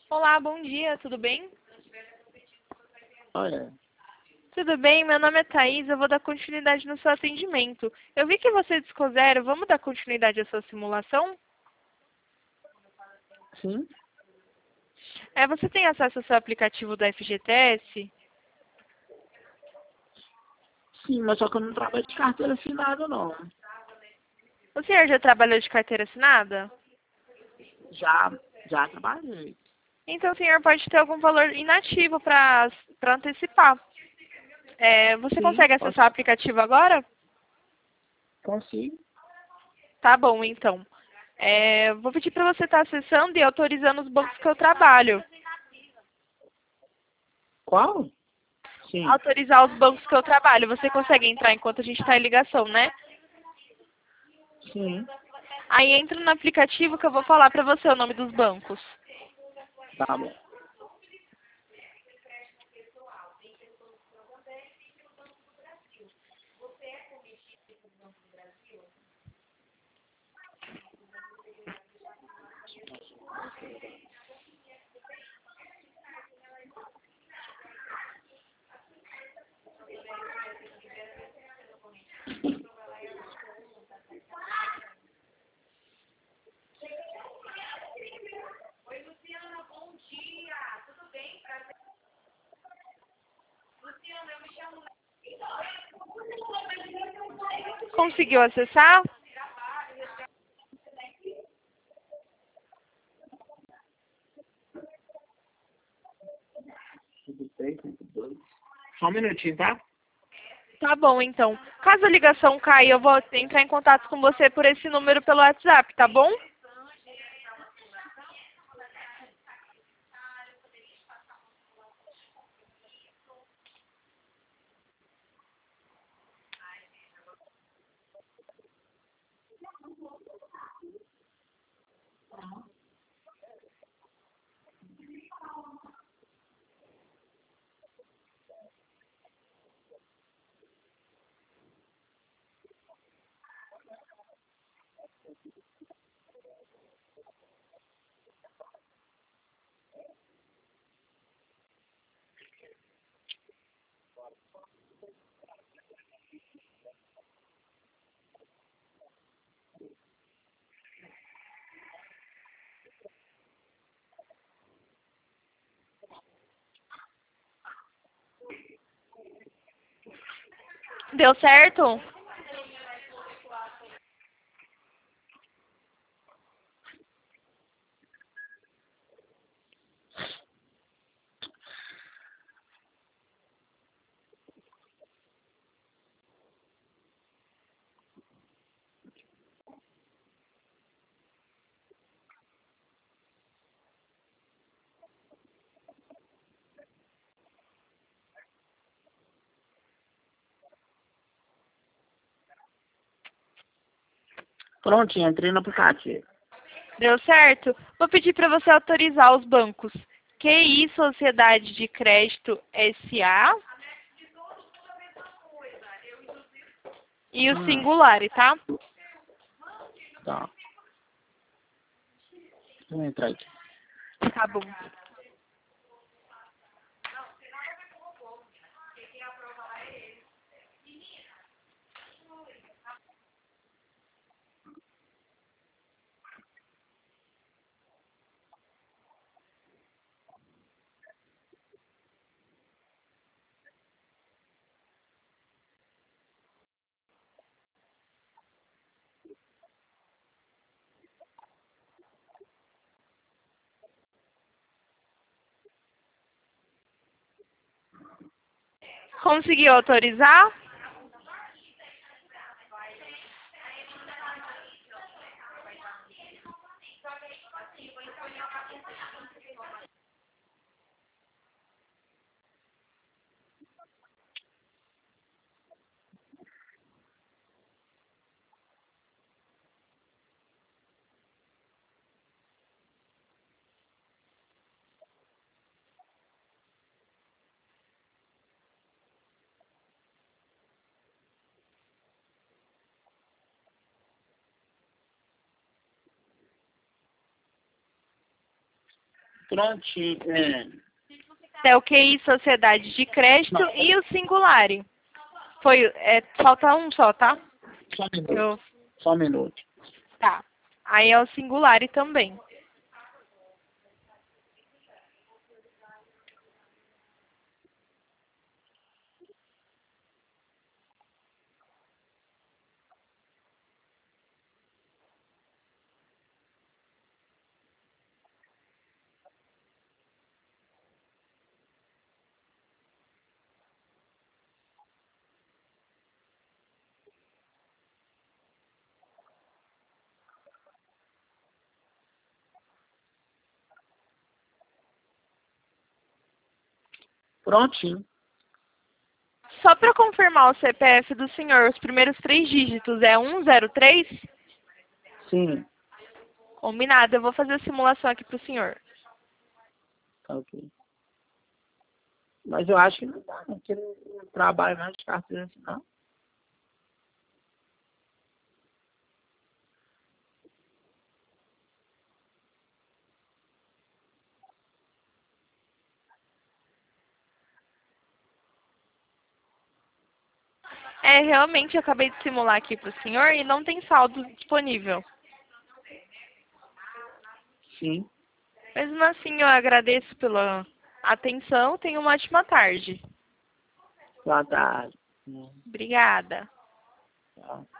Olá, bom dia, tudo bem? Olha, Tudo bem, meu nome é Thaís, eu vou dar continuidade no seu atendimento. Eu vi que você discou zero, vamos dar continuidade à sua simulação? sim, Você tem acesso ao seu aplicativo da FGTS? sim, mas só que eu não trabalho de carteira assinada, não. O senhor já trabalhou de carteira assinada? Já, já trabalhei. Então o senhor pode ter algum valor inativo para antecipar. Você Sim, consegue posso, acessar o aplicativo agora? consigo. Tá bom, então. Vou pedir para você estar acessando e autorizando os bancos que eu trabalho. Qual? Sim, Autorizar os bancos que eu trabalho. Você consegue entrar enquanto a gente está em ligação, né? sim, Aí entra no aplicativo que eu vou falar para você o nome dos bancos. tá bom. Conseguiu acessar? Só um minutinho, tá? Tá bom, então. Caso a ligação caia, eu vou entrar em contato com você por esse número pelo WhatsApp, tá bom? Deu certo? Prontinho, entrei no aplicativo. Deu certo? Vou pedir para você autorizar os bancos QI Sociedade de Crédito SA e o Hum, Singular, tá? tá. Vou entrar aqui. Tá bom. Conseguiu autorizar? Prontinho. É o QI Sociedade de Crédito e o Singulari. Falta um só, tá? Só um minuto. Só um minuto. Tá. Aí é o Singulari também. Prontinho. Só para confirmar o CPF do senhor, os primeiros 3 dígitos é 103? Sim. Combinado, eu vou fazer a simulação aqui pro senhor. Tá ok. Mas eu acho que não dá, não. Porque não trabalho mais de carteira assim, não. Realmente eu acabei de simular aqui pro senhor e não tem saldo disponível. Sim. Mesmo assim, eu agradeço pela atenção. Tenha uma ótima tarde. Boa tarde. Obrigada. Tchau.